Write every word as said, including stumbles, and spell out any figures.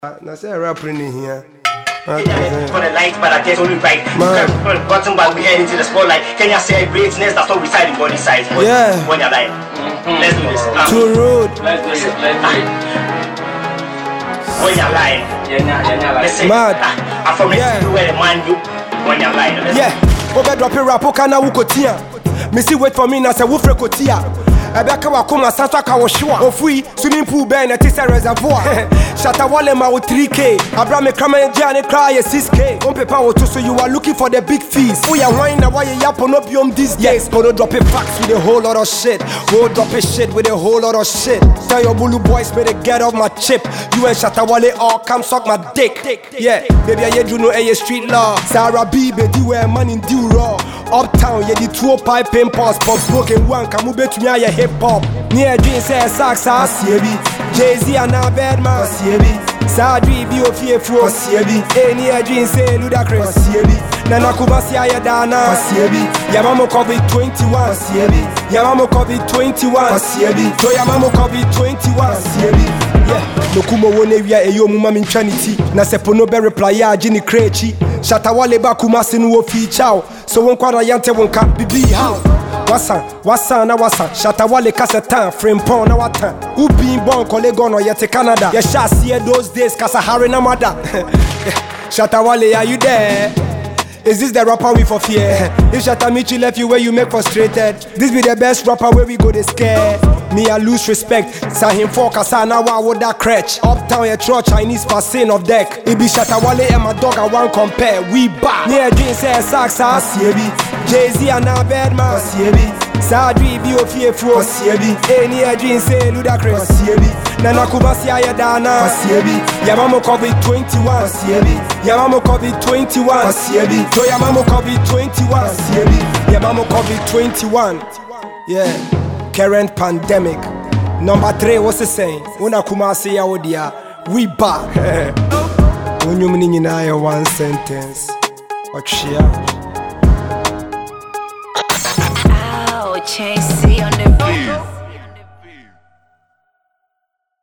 Now say a rapper in here. For the light, but I get only right. From bottom, but we head into the spotlight. Can you say greatness? That's what we side in body size. Yeah. When you're like, let's do this. Um, Too rude. Let's do it. Let's do it. When you're lying, let's say, Mad. I'm from Yeah. where the man you. When you're lying, Yeah. Over drop a rap, okay, now Wukotia. Missy wait for me, now say Wufre Kotia. Ebeka wakuma sasa kawashua ofui swimming pool ben at a reservoir Shatta Wale ma with three K Abraham Kramen Jane cry six K on paper to so you are looking for the big fees. Oh yeah, wine now why you yap on opium these days. Gonna drop a facts with a whole lot of shit. Go drop a shit with a whole lot of shit. Tell your Bulu boys better get off my chip. You and Shatta Wale all come suck my dick. Yeah, baby I do know a street law. Sarah B baby where money do raw. Uptown yeah the two pipe pimpers pop broken one come bet me I hip hop. Near jeans say socks I see it. Jay-Z and a bad man. Sadri be of fear for any jeans say ludicrous. Nana Kubasi Ayadana. Yamamo COVID twenty-one. Yamamo COVID twenty-one. So Yamamo COVID twenty-one. Yeah, no kumo wone wia eyo muma minchanity. Na sepo no be reply ya jini krechi. Shatta Wale ba kumasi no feature. So won kwara yante won ka bibi how. Wasan, wasan na wasan. Shatta Wale kasetan, frame pon na watan. Ubi bon kole gono yete Canada. Yeah, sha see those days kasa hare na mada. Shatta Wale, are you there? Is this the rapper we for fear? If Shatta Michi left you where you make frustrated, this be the best rapper where we go to scare. Me I lose respect. Sa him for kasa na wa with that crutch. Uptown ya throw Chinese passing of deck. It be Shatta Wale and my dog I want compare. We back. Near jeans say socks I Jay-Z and a bad man. Sadri be of fear for any jeans say ludicrous. Nana Kubasi Ayadana. Yamamo COVID twenty-one. Yamamo COVID twenty-one. So Yamamo COVID twenty-one. Yamamo COVID twenty-one. Yeah. Current pandemic. Number three, what's the saying? Una Kumasi Yawodia. We back. When you mean in one sentence. Ochia. Ow, Chasey on the